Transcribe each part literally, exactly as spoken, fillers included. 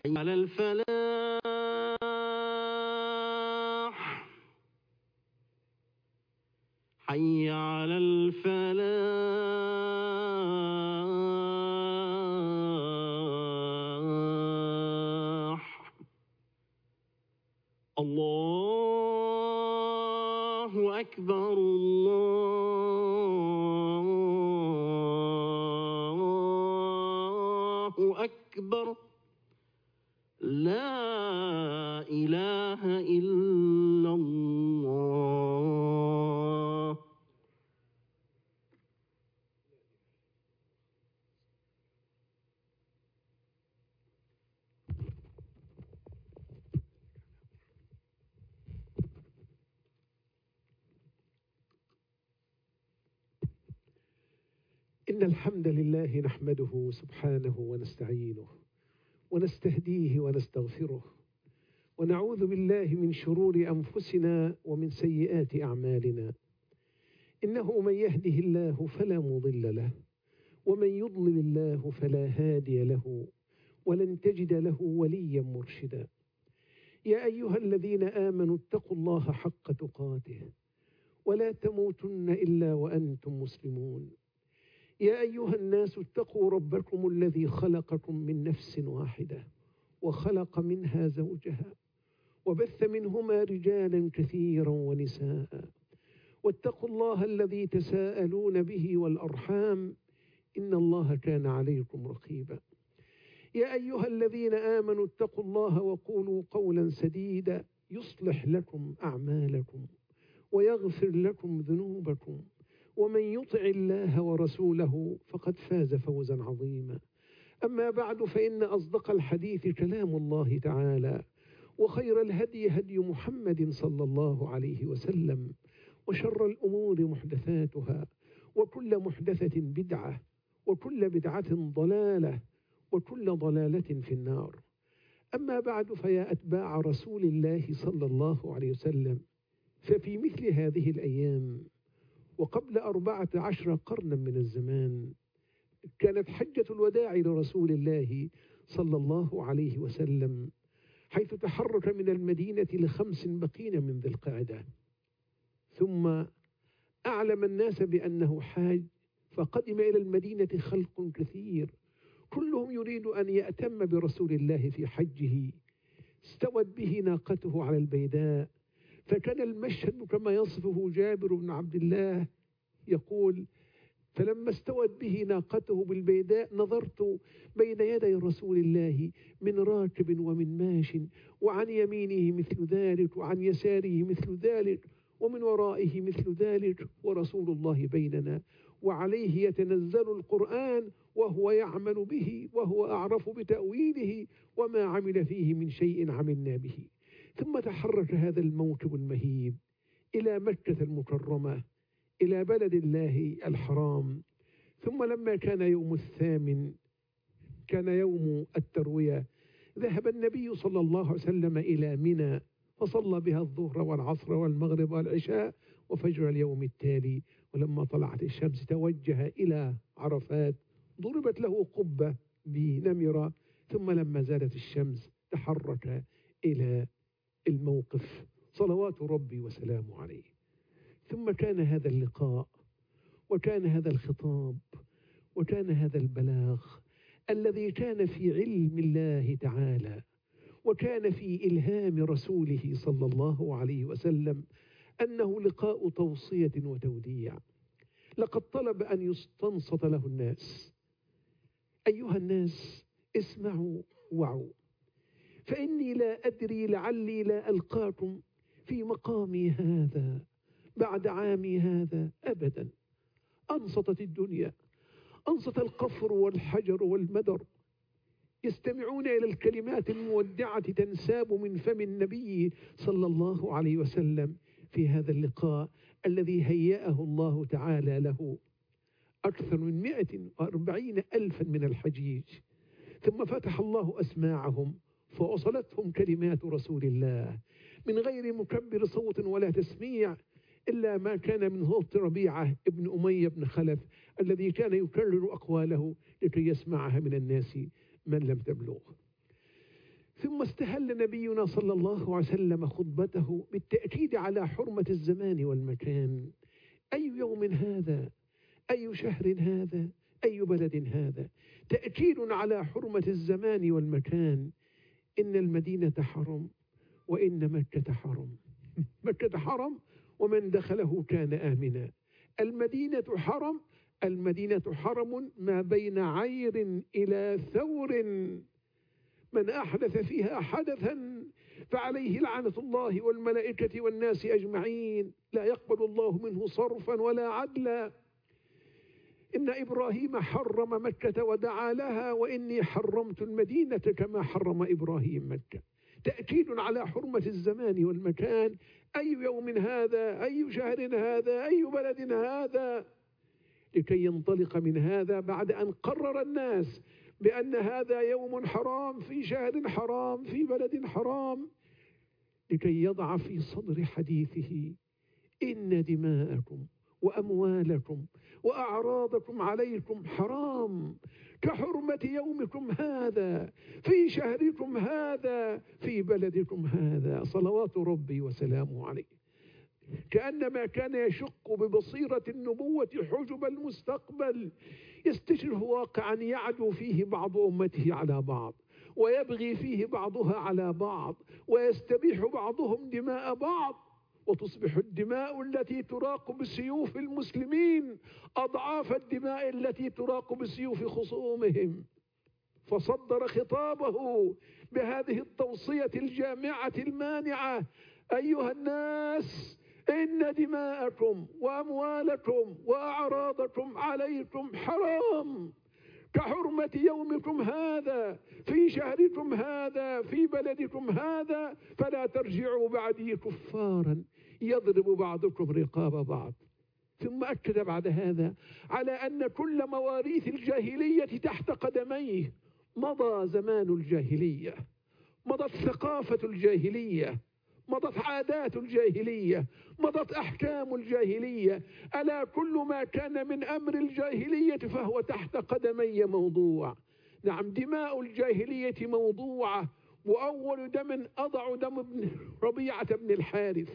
على الفلاح حي على الفلاح. الله أكبر الله أكبر لا إله إلا الله. إن الحمد لله نحمده سبحانه ونستعينه ونستهديه ونستغفره ونعوذ بالله من شرور أنفسنا ومن سيئات أعمالنا. إنه من يهده الله فلا مضل له ومن يضلل الله فلا هادي له ولن تجد له وليا مرشدا. يا أيها الذين آمنوا اتقوا الله حق تقاته ولا تموتن إلا وأنتم مسلمون. يا أيها الناس اتقوا ربكم الذي خلقكم من نفس واحدة وخلق منها زوجها وبث منهما رجالا كثيرا ونساء واتقوا الله الذي تساءلون به والأرحام إن الله كان عليكم رقيبا. يا أيها الذين آمنوا اتقوا الله وقولوا قولا سديدا يصلح لكم أعمالكم ويغفر لكم ذنوبكم ومن يطع الله ورسوله فقد فاز فوزا عظيما. أما بعد فإن أصدق الحديث كلام الله تعالى وخير الهدي هدي محمد صلى الله عليه وسلم وشر الأمور محدثاتها وكل محدثة بدعة وكل بدعة ضلالة وكل ضلالة في النار. أما بعد فيا أتباع رسول الله صلى الله عليه وسلم، ففي مثل هذه الأيام وقبل أربعة عشر قرنا من الزمان كانت حجة الوداع لرسول الله صلى الله عليه وسلم، حيث تحرك من المدينة لخمس بقين من ذي القعدة، ثم أعلم الناس بأنه حاج، فقدم إلى المدينة خلق كثير كلهم يريد أن يأتم برسول الله في حجه. استوت به ناقته على البيداء، فكان المشهد كما يصفه جابر بن عبد الله يقول: فلما استوت به ناقته بالبيداء نظرت بين يدي رسول الله من راكب ومن ماش، وعن يمينه مثل ذلك وعن يساره مثل ذلك ومن ورائه مثل ذلك، ورسول الله بيننا وعليه يتنزل القرآن وهو يعمل به وهو أعرف بتأويله، وما عمل فيه من شيء عملنا به. ثم تحرك هذا الموكب المهيب إلى مكة المكرمة، إلى بلد الله الحرام. ثم لما كان يوم الثامن، كان يوم التروية، ذهب النبي صلى الله عليه وسلم إلى منى فصلى بها الظهر والعصر والمغرب والعشاء وفجر اليوم التالي. ولما طلعت الشمس توجه إلى عرفات، ضربت له قبة بنمرة، ثم لما زالت الشمس تحرك إلى الموقف صلوات ربي وسلامه عليه. ثم كان هذا اللقاء وكان هذا الخطاب وكان هذا البلاغ الذي كان في علم الله تعالى وكان في إلهام رسوله صلى الله عليه وسلم، أنه لقاء توصية وتوديع. لقد طلب أن يستنصت له الناس: أيها الناس اسمعوا وعوا، فإني لا أدري لعلي لا ألقاكم في مقامي هذا بعد عامي هذا أبدا. أنصتت الدنيا، أنصت القفر والحجر والمدر، يستمعون إلى الكلمات المودعة تنساب من فم النبي صلى الله عليه وسلم في هذا اللقاء الذي هيأه الله تعالى له أكثر من مئة وأربعين ألفا من الحجيج. ثم فتح الله أسماعهم فوصلتهم كلمات رسول الله من غير مكبر صوت ولا تسميع، إلا ما كان من صوت ربيعة ابن أمية بن خلف الذي كان يكرر أقواله لكي يسمعها من الناس من لم تبلغ. ثم استهل نبينا صلى الله عليه وسلم خطبته بالتأكيد على حرمة الزمان والمكان. أي يوم هذا؟ أي شهر هذا؟ أي بلد هذا؟ تأكيد على حرمة الزمان والمكان. إن المدينة حرم وإن مكة حرم. مكة حرم ومن دخله كان آمنا. المدينة حرم، المدينة حرم ما بين عير إلى ثور، من أحدث فيها حدثا فعليه لعنة الله والملائكة والناس أجمعين، لا يقبل الله منه صرفا ولا عدلا. إن إبراهيم حرم مكة ودعا لها، وإني حرمت المدينة كما حرم إبراهيم مكة. تأكيد على حرمة الزمان والمكان. أي يوم هذا؟ أي شهر هذا؟ أي بلد هذا؟ لكي ينطلق من هذا بعد أن قرر الناس بأن هذا يوم حرام في شهر حرام في بلد حرام، لكي يضع في صدر حديثه إن دماءكم وأموالكم وأعراضكم عليكم حرام كحرمة يومكم هذا في شهركم هذا في بلدكم هذا، صلوات ربي وسلامه عليه. كأنما كان يشق ببصيرة النبوة حجب المستقبل، يستشره واقعا يعدو فيه بعض أمته على بعض، ويبغي فيه بعضها على بعض، ويستبيح بعضهم دماء بعض، وتصبح الدماء التي تراق بسيوف المسلمين أضعاف الدماء التي تراق بسيوف خصومهم. فصدر خطابه بهذه التوصية الجامعة المانعة: أيها الناس، إن دماءكم وأموالكم وأعراضكم عليكم حرام كحرمة يومكم هذا في شهركم هذا في بلدكم هذا، فلا ترجعوا بعدي كفارا يضرب بعضكم رقاب بعض. ثم أكد بعد هذا على أن كل مواريث الجاهلية تحت قدميه. مضى زمان الجاهلية، مضت ثقافة الجاهلية، مضت عادات الجاهلية، مضت أحكام الجاهلية. ألا كل ما كان من أمر الجاهلية فهو تحت قدمي موضوع. نعم، دماء الجاهلية موضوعة، وأول دم أضع دم ابن ربيعة بن الحارث،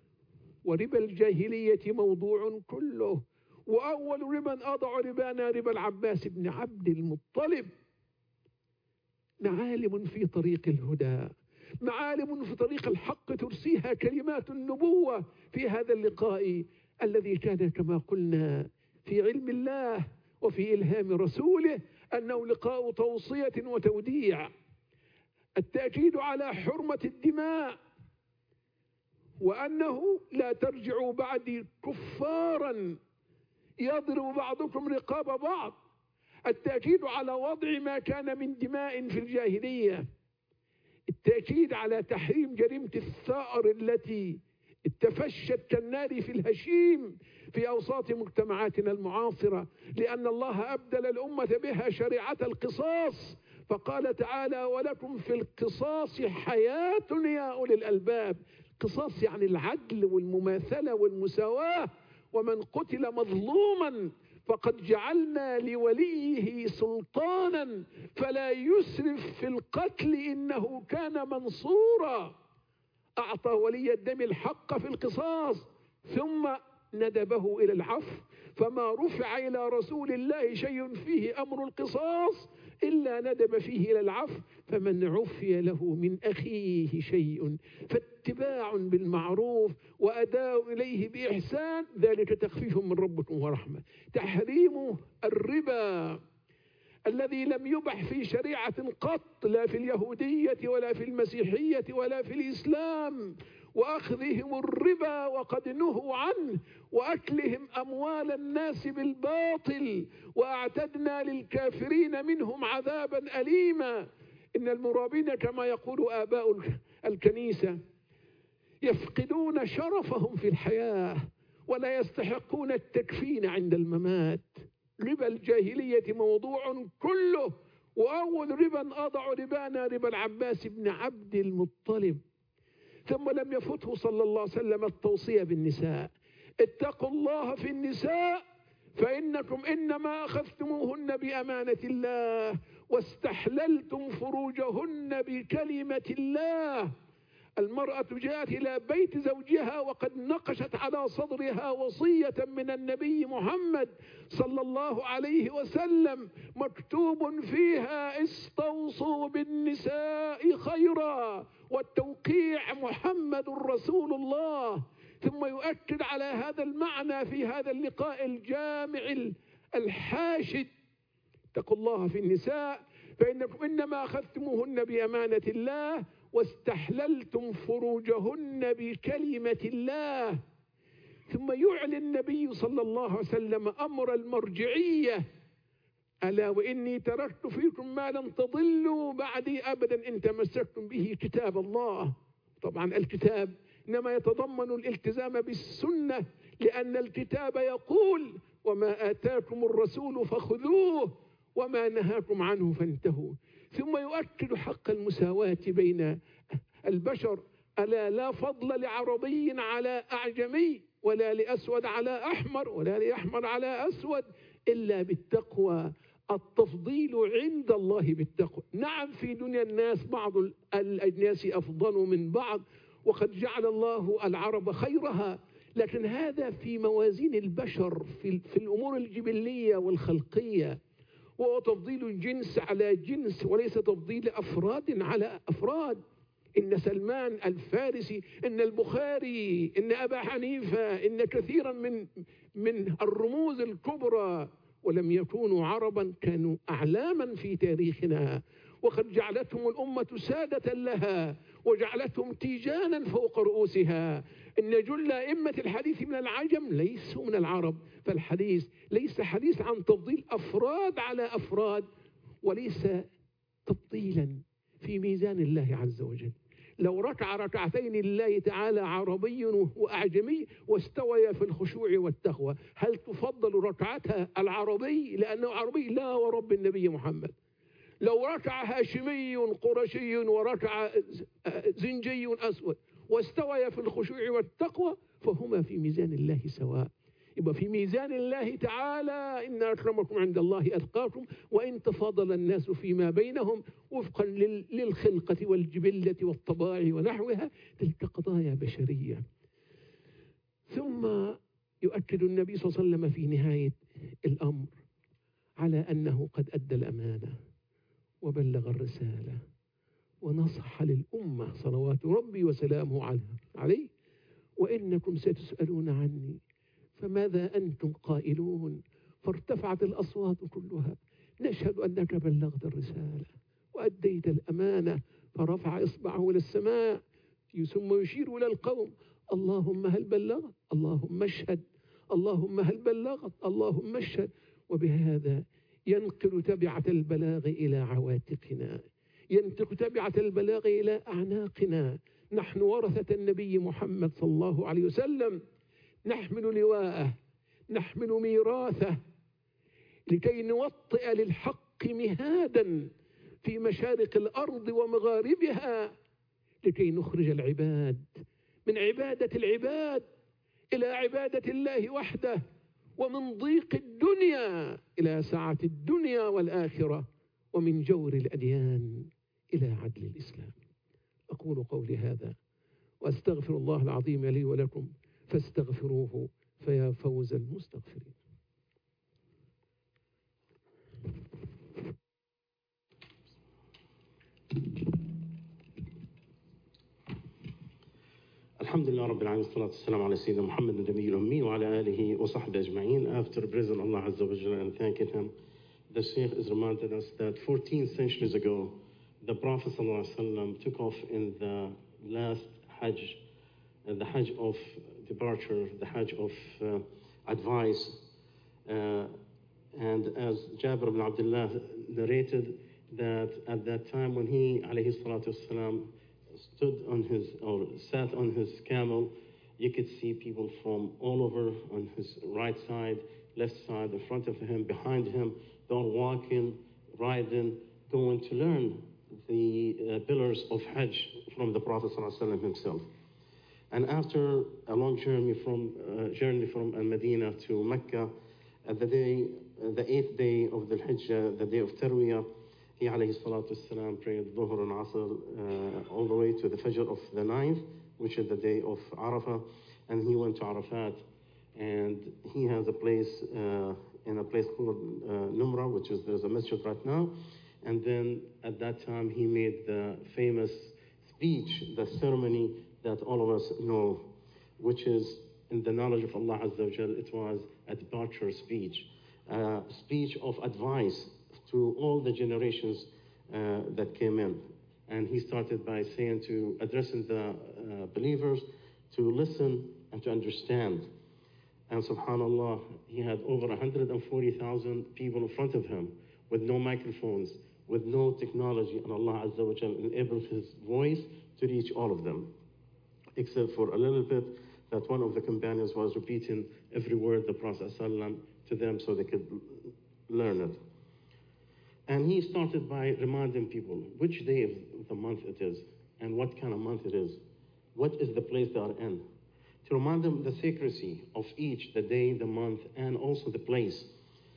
وربا الجاهلية موضوع كله، وأول ربا أضع ربانا ربا العباس بن عبد المطلب. معالم في طريق الهدى، معالم في طريق الحق ترسيها كلمات النبوة في هذا اللقاء الذي كان كما قلنا في علم الله وفي إلهام رسوله أنه لقاء توصية وتوديع. التأكيد على حرمة الدماء، وأنه لا ترجعوا بعدي كفارا يضرب بعضكم رقاب بعض. التأكيد على وضع ما كان من دماء في الجاهلية. التأكيد على تحريم جريمة الثأر التي تفشت كالنار في الهشيم في أوساط مجتمعاتنا المعاصرة، لأن الله أبدل الأمة بها شريعة القصاص، فقال تعالى: ولكم في القصاص حياة يا أولي الألباب. قصاص يعني العدل والمماثلة والمساواة. ومن قتل مظلوما فقد جعلنا لوليه سلطانا فلا يسرف في القتل إنه كان منصورا. أعطى ولي الدم الحق في القصاص ثم ندبه إلى العفو، فما رفع إلى رسول الله شيء فيه أمر القصاص إلا ندب فيه إلى العفو، فمن عفي له من أخيه شيء فاتباع بالمعروف وأداء إليه بإحسان ذلك تخفيف من ربكم ورحمة. تحريم الربا الذي لم يبح في شريعة قط، لا في اليهودية ولا في المسيحية ولا في الإسلام، وأخذهم الربا وقد نهوا عنه، وأكلهم أموال الناس بالباطل، وأعتدنا للكافرين منهم عذابا أليما. إن المرابين كما يقول آباء الكنيسة يفقدون شرفهم في الحياة ولا يستحقون التكفين عند الممات. ربا الجاهلية موضوع كله، وأول ربا أضع ربانا ربا العباس بن عبد المطلب. ثم لم يفته صلى الله عليه وسلم التوصية بالنساء: اتقوا الله في النساء فإنكم إنما أخذتموهن بأمانة الله واستحللتم فروجهن بكلمة الله. المرأة جاءت إلى بيت زوجها وقد نقشت على صدرها وصية من النبي محمد صلى الله عليه وسلم مكتوب فيها استوصوا بالنساء خيرا، والتوقيع محمد رسول الله. ثم يؤكد على هذا المعنى في هذا اللقاء الجامع الحاشد: اتقوا الله في النساء فإنكم إنما أخذتموهن بأمانة الله واستحللتم فروجهن بكلمة الله. ثم يعلن النبي صلى الله عليه وسلم أمر المرجعية: ألا وإني تركت فيكم ما لن تضلوا بعدي أبدا إن تمسكتم به كتاب الله. طبعا الكتاب إنما يتضمن الالتزام بالسنة، لأن الكتاب يقول: وما آتاكم الرسول فخذوه وما نهاكم عنه فانتهوا. ثم يؤكد حق المساواة بين البشر: ألا لا فضل لعربي على أعجمي، ولا لأسود على أحمر، ولا لأحمر على أسود، إلا بالتقوى. التفضيل عند الله بالتقوى. نعم، في دنيا الناس بعض الأجناس أفضل من بعض، وقد جعل الله العرب خيرها، لكن هذا في موازين البشر في, في الأمور الجبلية والخلقية، وهو تفضيل جنس على جنس وليس تفضيل أفراد على أفراد. إن سلمان الفارسي، إن البخاري، إن أبا حنيفة، إن كثيرا من من الرموز الكبرى ولم يكونوا عربا كانوا أعلاما في تاريخنا، وقد جعلتهم الأمة سادة لها وجعلتهم تيجانا فوق رؤوسها. إن جل أئمة الحديث من العجم ليسوا من العرب، فالحديث ليس حديث عن تفضيل أفراد على أفراد، وليس تفضيلا في ميزان الله عز وجل. لو ركع ركعتين لله تعالى عربي وأعجمي واستويا في الخشوع والتقوى، هل تفضل ركعتها العربي لأنه عربي؟ لا، ورب النبي محمد. لو ركع هاشمي قرشي وركع زنجي أسود واستويا في الخشوع والتقوى فهما في ميزان الله سواء. يبقى في ميزان الله تعالى إن أكرمكم عند الله أتقاكم، وإن تفاضل الناس فيما بينهم وفقا للخلقة والجبلة والطباع ونحوها، تلك قضايا بشرية. ثم يؤكد النبي صلى الله عليه وسلم في نهاية الأمر على أنه قد أدى الأمانة وبلغ الرسالة ونصح للأمة صلوات ربي وسلامه عليه: وإنكم ستسألون عني فماذا أنتم قائلون؟ فارتفعت الأصوات كلها: نشهد أنك بلغت الرسالة وأديت الأمانة. فرفع إصبعه إلى السماء ثم يشير إلى القوم: اللهم هل بلغت؟ اللهم اشهد. اللهم هل بلغت؟ اللهم اشهد. وبهذا ينقل تبعة البلاغ إلى عواتقنا، ينقل تبعة البلاغ إلى أعناقنا. نحن ورثة النبي محمد صلى الله عليه وسلم، نحمل لواءه، نحمل ميراثه، لكي نوطئ للحق مهادا في مشارق الأرض ومغاربها، لكي نخرج العباد من عبادة العباد إلى عبادة الله وحده، ومن ضيق الدنيا إلى سعة الدنيا والآخرة، ومن جور الأديان إلى عدل الإسلام. أقول قولي هذا وأستغفر الله العظيم لي ولكم فاستغفروه فيا فوز المستغفرين. الحمد لله رب العالمين، والصلاة والسلام على سيدنا محمد النبي الأمي وعلى آله وصحبه أجمعين. After praising Allah Azza wa Jalla and thanking Him, the Shaykh is reminded us that fourteen centuries ago, the Prophet Sallallahu Alaihi Wasallam took off in the last Hajj, uh, the Hajj of departure, the Hajj of uh, advice. Uh, and as Jabir ibn Abdullah narrated, that at that time when he, alayhi salatu wasalam, stood on his, or sat on his camel, you could see people from all over on his right side, left side, in front of him, behind him. They're walking, riding, going to learn the uh, pillars of Hajj from the Prophet ﷺ himself. And after a long journey from uh, journey from Al-Medina to Mecca, at the day, uh, the eighth day of the Hajj, the day of Tarwiyah, he alayhi salatu wasalam prayed Dhuhr and Asr uh, all the way to the Fajr of the ninth, which is the day of Arafah, and he went to Arafat, and he has a place uh, in a place called uh, Numra, which is there's a masjid right now, and then at that time he made the famous speech, the ceremony that all of us know, which is in the knowledge of Allah Azza wa Jal, it was a departure speech, a speech of advice to all the generations uh, that came in. And he started by saying to, addressing the uh, believers to listen and to understand. And subhanAllah, he had over one hundred forty thousand people in front of him with no microphones, with no technology, and Allah Azza wa Jal enabled his voice to reach all of them, except for a little bit that one of the companions was repeating every word the Prophet ﷺ to them so they could learn it. And he started by reminding people which day of the month it is, and what kind of month it is, what is the place they are in, to remind them the sacredcy of each, the day, the month, and also the place.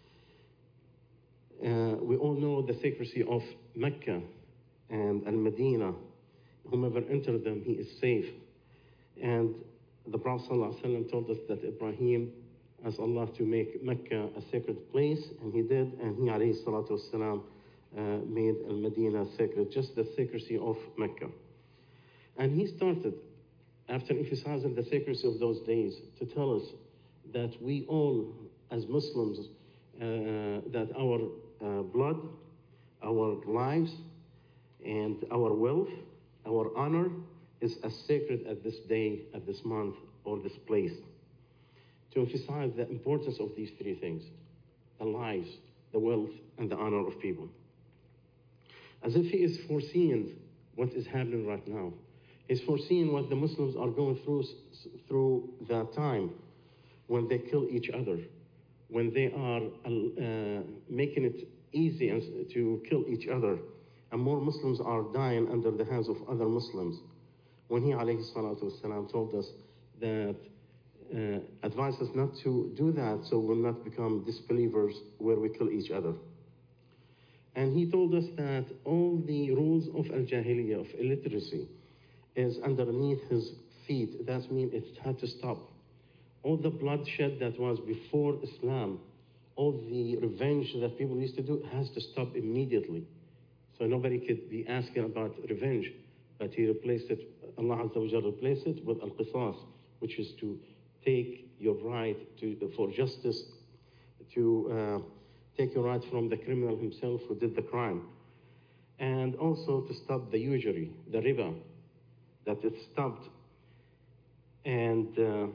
Uh, we all know the sacredcy of Mecca and Al-Medina. Whomever entered them, he is safe. And the Prophet ﷺ told us that Ibrahim asked Allah to make Mecca a sacred place, and he did, and he alayhi salatu wasalam, uh, made Al-Medina sacred, just the sacredcy of Mecca. And he started, after emphasizing the sacredcy of those days, to tell us that we all, as Muslims, uh, that our uh, blood, our lives, and our wealth, our honor is as sacred at this day, at this month, or this place. To emphasize the importance of these three things: the lives, the wealth, and the honor of people. As if he is foreseeing what is happening right now. He's foreseeing what the Muslims are going through through that time when they kill each other, when they are uh, making it easy to kill each other, and more Muslims are dying under the hands of other Muslims. When he alayhi salatu wasalam told us that uh, advised us not to do that so we'll not become disbelievers where we kill each other. And he told us that all the rules of al-jahiliyyah, of illiteracy, is underneath his feet. That means it had to stop. All the bloodshed that was before Islam, all the revenge that people used to do has to stop immediately. So nobody could be asking about revenge, but he replaced it, Allah Azza wa Jalla replaced it with al-qisas, which is to take your right to, for justice, to uh, take your right from the criminal himself who did the crime. And also to stop the usury, the riba, that it stopped. And uh,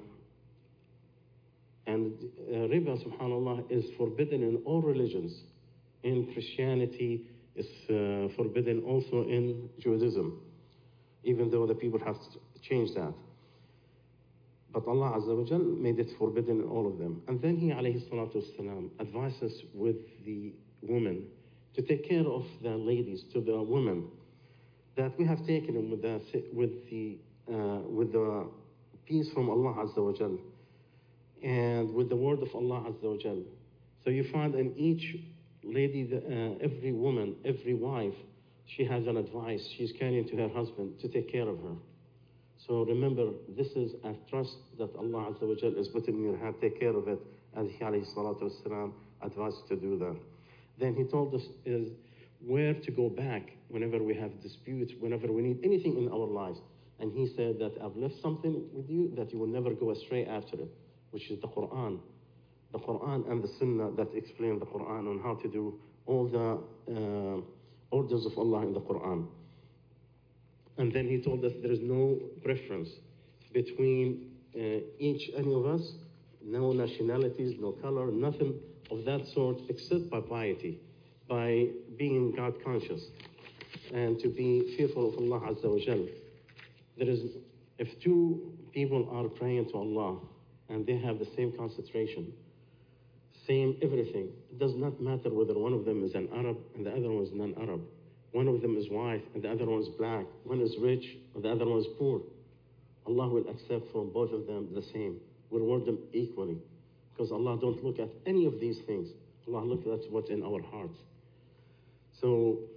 and uh, riba, subhanAllah, is forbidden in all religions. In Christianity, it's uh, forbidden also in Judaism, even though the people have changed that. But Allah Azza wa Jal made it forbidden in all of them. And then he, alayhi salatu wasalam, advised us with the women to take care of the ladies, to the women, that we have taken them with the, with the, uh, with the peace from Allah Azza wa Jal, and with the word of Allah Azza wa Jal. So you find in each lady, uh, every woman, every wife, she has an advice she's carrying to her husband to take care of her. So remember, this is a trust that Allah Azza wa Jal is putting in your hand. Take care of it, and he alayhi salatu wasalam advised to do that. Then he told us is where to go back whenever we have disputes, whenever we need anything in our lives. And he said that I've left something with you that you will never go astray after it, which is the Quran. The Quran and the Sunnah that explain the Quran on how to do all the uh, orders of Allah in the Quran. And then he told us there is no preference between uh, each, any of us, no nationalities, no color, nothing of that sort, except by piety, by being God conscious, and to be fearful of Allah Azza wa Jal. There is, if two people are praying to Allah and they have the same concentration, same everything, it does not matter whether one of them is an Arab and the other one is non-Arab. One of them is white and the other one is black. One is rich and the other one is poor. Allah will accept from both of them the same, will reward them equally. Because Allah don't look at any of these things. Allah looks at what's in our hearts. So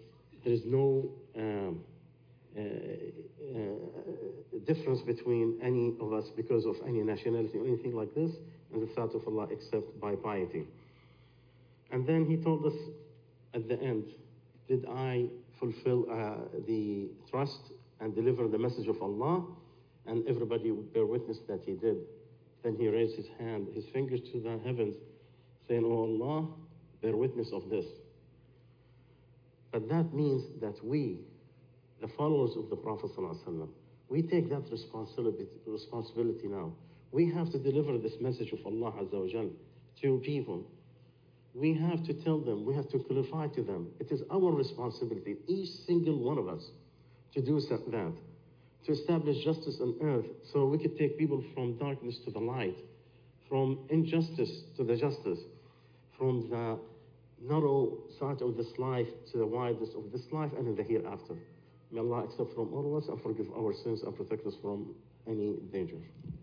there is no um, uh, uh, difference between any of us because of any nationality or anything like this in the sight of Allah except by piety. And then he told us at the end, did I fulfill uh, the trust and deliver the message of Allah? And everybody would bear witness that he did. Then he raised his hand, his fingers to the heavens, saying, "Oh Allah, bear witness of this." But that means that we, the followers of the Prophet ﷺ, we take that responsibility, responsibility now. We have to deliver this message of Allah Azza wa Jal to people. We have to tell them, we have to clarify to them. It is our responsibility, each single one of us, to do that, to establish justice on earth so we could take people from darkness to the light, from injustice to the justice, from the narrow side of this life to the widest of this life and in the hereafter. May Allah accept from all of us and forgive our sins and protect us from any danger.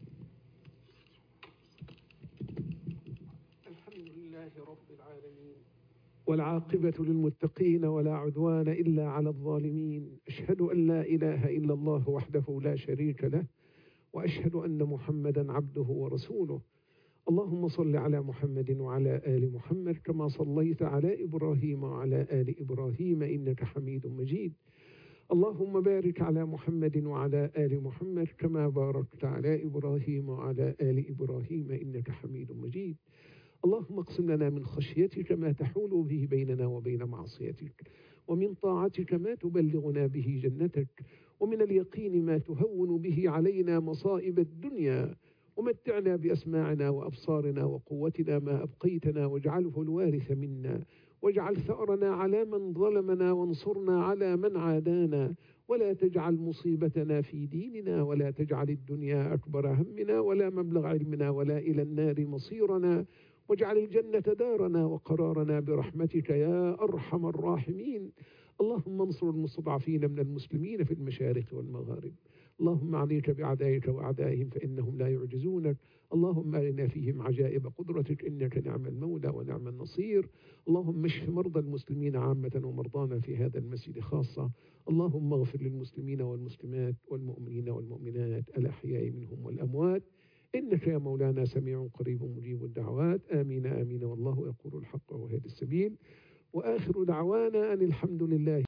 والعاقبة للمتقين ولا عدوان إلا على الظالمين. أشهد أن لا إله إلا الله وحده لا شريك له وأشهد أن محمدا عبده ورسوله. اللهم صل على محمد وعلى آل محمد كما صليت على إبراهيم وعلى آل إبراهيم إنك حميد مجيد. اللهم بارك على محمد وعلى آل محمد كما باركت على إبراهيم وعلى آل إبراهيم إنك حميد مجيد. اللهم اقسم لنا من خشيتك ما تحول به بيننا وبين معصيتك، ومن طاعتك ما تبلغنا به جنتك، ومن اليقين ما تهون به علينا مصائب الدنيا، ومتعنا بأسماعنا وأبصارنا وقوتنا ما أبقيتنا، واجعله الوارث منا، واجعل ثأرنا على من ظلمنا، وانصرنا على من عادانا، ولا تجعل مصيبتنا في ديننا، ولا تجعل الدنيا أكبر همنا ولا مبلغ علمنا ولا إلى النار مصيرنا، واجعل الجنة دارنا وقرارنا برحمتك يا أرحم الراحمين. اللهم انصر المستضعفين من المسلمين في المشارق والمغارب. اللهم عليك بأعدائك وأعدائهم فإنهم لا يعجزونك. اللهم أرنا فيهم عجائب قدرتك إنك نعم المولى ونعم النصير. اللهم اشف مرضى المسلمين عامة ومرضانا في هذا المسجد خاصة. اللهم اغفر للمسلمين والمسلمات والمؤمنين والمؤمنات الأحياء منهم والأموات إنك يا مولانا سميع قريب مجيب الدعوات. آمين آمين والله يقول الحق وهدي السبيل. وآخر دعوانا أن الحمد لله